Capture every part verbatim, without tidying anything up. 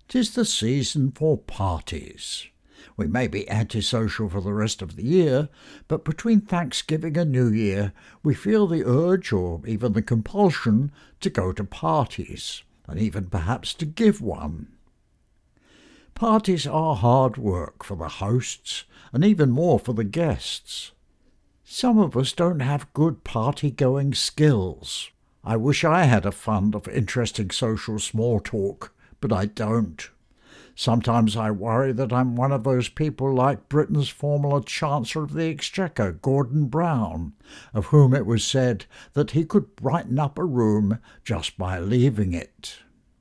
'Tis the season for parties. We may be antisocial for the rest of the year, but between Thanksgiving and New Year we feel the urge, or even the compulsion, to go to parties, and even perhaps to give one. Parties are hard work for the hosts, and even more for the guests. Some of us don't have good party-going skills. I wish I had a fund of interesting social small talk, but I don't. Sometimes I worry that I'm one of those people like Britain's former Chancellor of the Exchequer, Gordon Brown, of whom it was said that he could brighten up a room just by leaving it.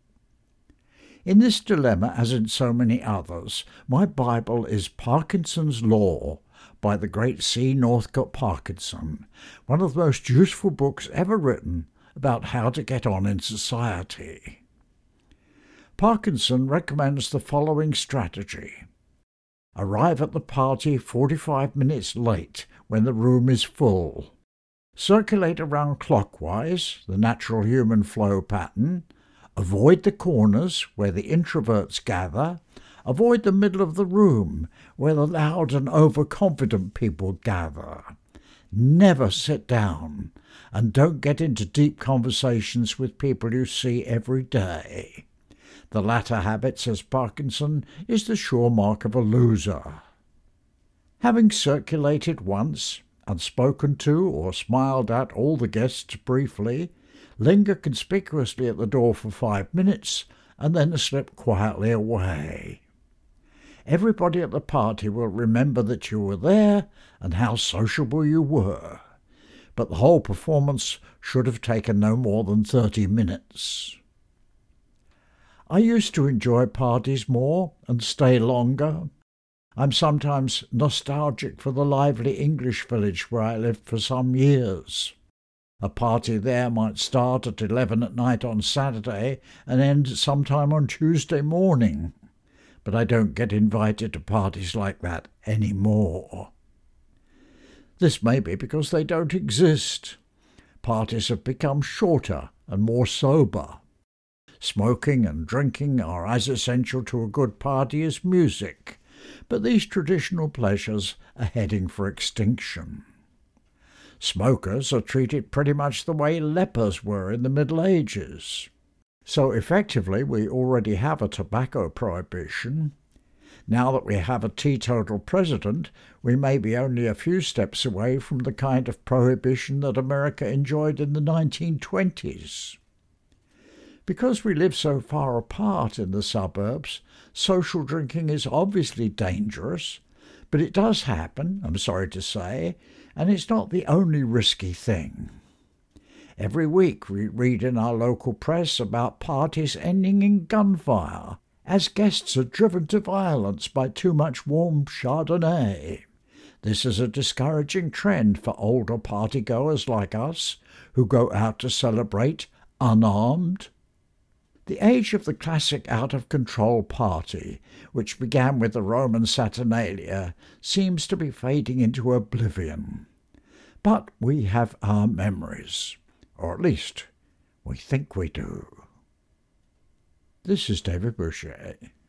In this dilemma, as in so many others, my Bible is Parkinson's Law by the great C. Northcote Parkinson, one of the most useful books ever written about how to get on in society. Parkinson recommends the following strategy. Arrive at the party forty-five minutes late when the room is full. Circulate around clockwise, the natural human flow pattern. Avoid the corners where the introverts gather. Avoid the middle of the room where the loud and overconfident people gather. Never sit down, and don't get into deep conversations with people you see every day. The latter habit, says Parkinson, is the sure mark of a loser. Having circulated once, and spoken to or smiled at all the guests briefly, linger conspicuously at the door for five minutes, and then slip quietly away. Everybody at the party will remember that you were there and how sociable you were, but the whole performance should have taken no more than thirty minutes. I used to enjoy parties more and stay longer. I'm sometimes nostalgic for the lively English village where I lived for some years. A party there might start at eleven at night on Saturday and end sometime on Tuesday morning, but I don't get invited to parties like that any more. This may be because they don't exist. Parties have become shorter and more sober. Smoking and drinking are as essential to a good party as music, but these traditional pleasures are heading for extinction. Smokers are treated pretty much the way lepers were in the Middle Ages. So effectively we already have a tobacco prohibition. Now that we have a teetotal president, we may be only a few steps away from the kind of prohibition that America enjoyed in the nineteen twenties. Because we live so far apart in the suburbs, social drinking is obviously dangerous, but it does happen, I'm sorry to say, and it's not the only risky thing. Every week we read in our local press about parties ending in gunfire, as guests are driven to violence by too much warm Chardonnay. This is a discouraging trend for older partygoers like us, who go out to celebrate unarmed. The age of the classic out-of-control party, which began with the Roman Saturnalia, seems to be fading into oblivion. But we have our memories, or at least we think we do. This is David Boucher.